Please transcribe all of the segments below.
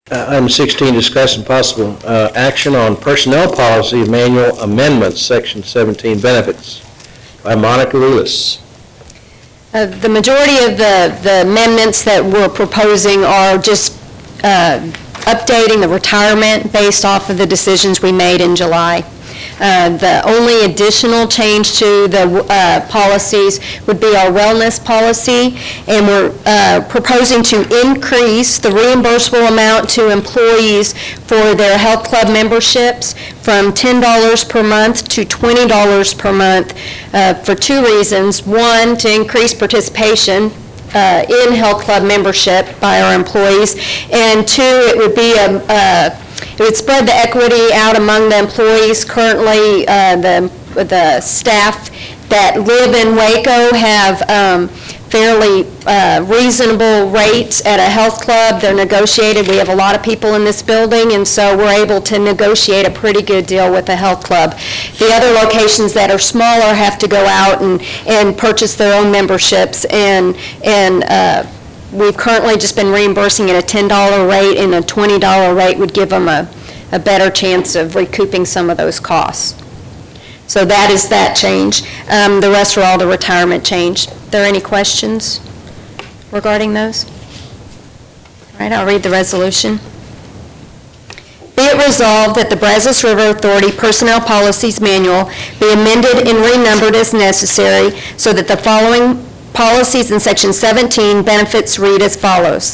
Item 16, discuss and possible action on personnel policy manual amendments, Section 17, benefits, by Monica Lewis. The majority of the amendments that we're proposing are just updating the retirement based off of the decisions we made in July. The only additional change to the policies would be our wellness policy, and we're proposing to increase the reimbursable amount to employees for their health club memberships from $10 per month to $20 per month for two reasons. One, to increase participation in health club membership by our employees, and two, it would spread the equity out among the employees. Currently, the staff that live in Waco have fairly reasonable rates at a health club. They're negotiated. We have a lot of people in this building, and so we're able to negotiate a pretty good deal with the health club. The other locations that are smaller have to go out and purchase their own memberships, and we've currently just been reimbursing at a $10 rate, and a $20 rate would give them a better chance of recouping some of those costs. So that is that change. The rest are all the retirement change. Are there any questions regarding those? All right, I'll read the resolution. Be it resolved that the Brazos River Authority Personnel Policies Manual be amended and renumbered as necessary so that the following policies in Section 17 benefits read as follows.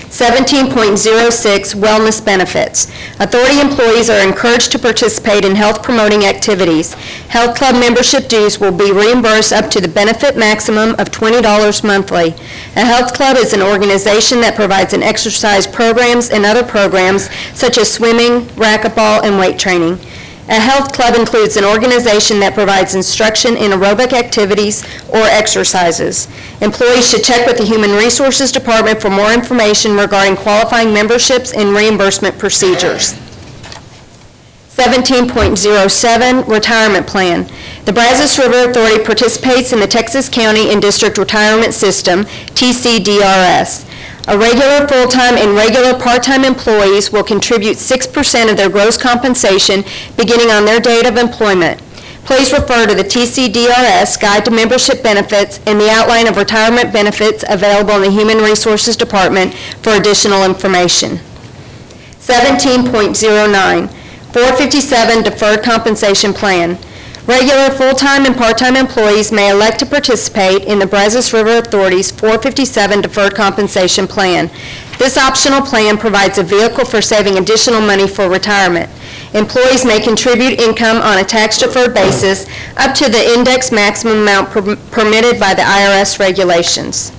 17.06 Wellness Benefits. Authority employees are encouraged to participate in health-promoting activities. Health club membership dues will be reimbursed up to the benefit maximum of $20 monthly. A health club is an organization that provides an exercise programs and other programs such as swimming, racquetball, and weight training. A health club includes an organization that provides instruction in aerobic activities or exercises. Employees should check with the Human Resources Department for more information regarding qualifying memberships and reimbursement procedures. 17.07 Retirement Plan. The Brazos River Authority participates in the Texas County and District Retirement System, TCDRS. A regular full-time and regular part-time employees will contribute 6% of their gross compensation beginning on their date of employment. Please refer to the TCDRS Guide to Membership Benefits and the outline of retirement benefits available in the Human Resources Department for additional information. 17.09 457 Deferred Compensation Plan. Regular full-time and part-time employees may elect to participate in the Brazos River Authority's 457 Deferred Compensation Plan. This optional plan provides a vehicle for saving additional money for retirement. Employees may contribute income on a tax-deferred basis up to the index maximum amount permitted by the IRS regulations.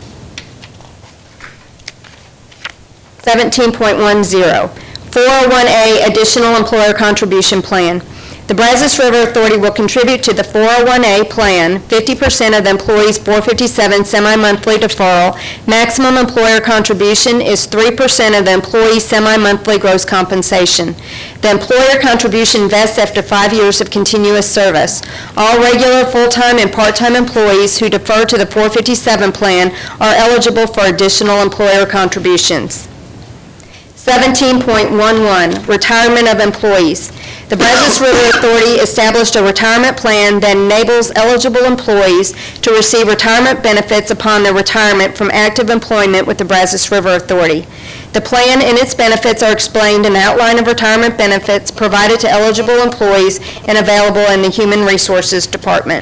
17.10 401A Additional Employer Contribution Plan. The Brazos River Authority will contribute to the 401A plan 50% of the employee's 457 semi-monthly deferral. Maximum employer contribution is 3% of the employee's semi-monthly gross compensation. The employer contribution vests after 5 years of continuous service. All regular full-time and part-time employees who defer to the 457 plan are eligible for additional employer contributions. 17.11 Retirement of Employees. The Brazos River Authority established a retirement plan that enables eligible employees to receive retirement benefits upon their retirement from active employment with the Brazos River Authority. The plan and its benefits are explained in the outline of retirement benefits provided to eligible employees and available in the Human Resources Department.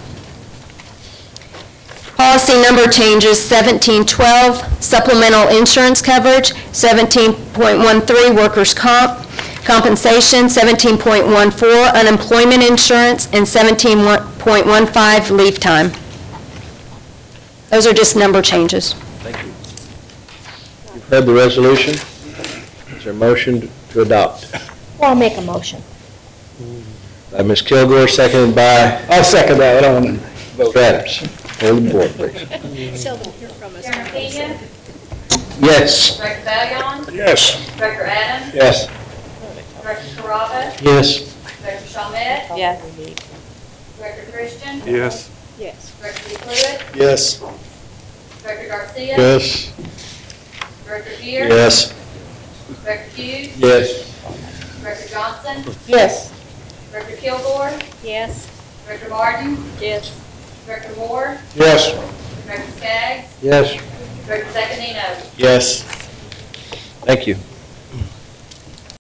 Policy number changes: 1712, supplemental insurance coverage; 17.13, workers' compensation; 17.14, unemployment insurance; and 17.15, leave time. Those are just number changes. Thank you. You've heard the resolution. Is there a motion to adopt? Well, I'll make a motion. By Ms. Kilgore, seconded by... I'll second that. I don't want to vote. Travis. Hold the board, please. Still don't hear from us. Chairman Kenya? Yes. Director Bellion? Yes. Director Adams? Yes. Director Carrabba? Yes. Director Chalmette? Yes. Director Christian? Yes. Yes. Director DePruitt? Yes. Director Garcia? Yes. Director Beard? Yes. Director Hughes, Yes. Director Johnson, Yes. Director Kilgore, Yes. Director Martin, Yes. Director Moore, Yes. Director Skaggs, Yes. Director Zeganino. Yes. Thank you.